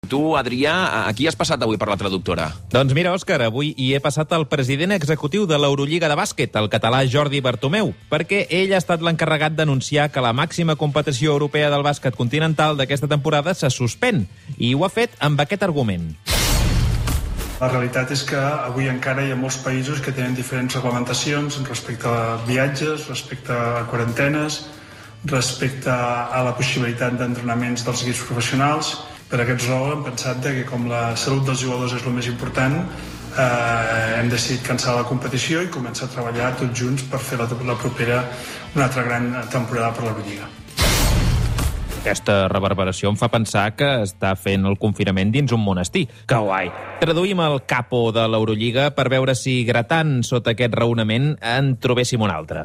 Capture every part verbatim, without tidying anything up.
Tu, Adrià, a qui has passat avui per la traductora? Doncs mira, Òscar, avui hi he passat el president executiu de l'Eurolliga de bàsquet, el català Jordi Bartomeu, perquè ell ha estat l'encarregat d'anunciar que la màxima competició europea del bàsquet continental d'aquesta temporada se suspèn, i ho ha fet amb aquest argument. La realitat és que avui encara hi ha molts països que tenen diferents reglamentacions respecte a viatges, respecte a quarantenes, respecte a la possibilitat d'entrenaments dels equips professionals. Per aquest raó hem pensat que com la salut dels jugadors és el més important, eh, hem decidit cancel·lar la competició i començar a treballar tots junts per fer la, la propera una altra gran temporada per l'Eurolliga. Aquesta reverberació em fa pensar que està fent el confinament dins un monestir. Que guai! Traduïm el capo de l'Eurolliga per veure si, gratant sota aquest raonament, en trobéssim un altre.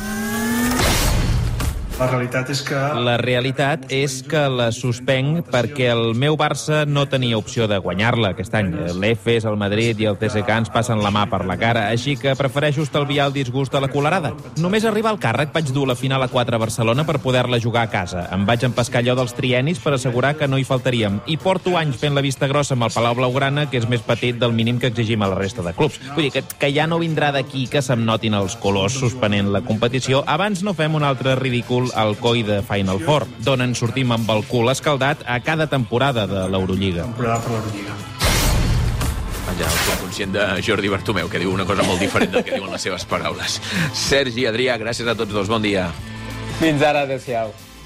La realitat és que... La realitat és que la suspenc perquè el meu Barça no tenia opció de guanyar-la aquest any. L'Efes, el Madrid i el T S K ens passen la mà per la cara, així que prefereixo estalviar el disgust a la colerada. Només arribar al càrrec vaig dur la final a quatre a Barcelona per poder-la jugar a casa. Em vaig empescar allò dels triennis per assegurar que no hi faltaríem. I porto anys fent la vista grossa amb el Palau Blaugrana, que és més petit del mínim que exigim a la resta de clubs. Vull dir que, que ja no vindrà d'aquí que se'm notin els colors suspenent la competició. Abans no fem un altre ridícul al coi de Final Four, d'on en sortim amb el cul escaldat a cada temporada de l'Eurolliga. Temporada per l'Eurolliga. Vaja, el clar conscient de Jordi Bartomeu, que diu una cosa molt diferent del que diuen les seves paraules. Sergi, Adrià, gràcies a tots dos. Bon dia. Fins ara, adéu-siau.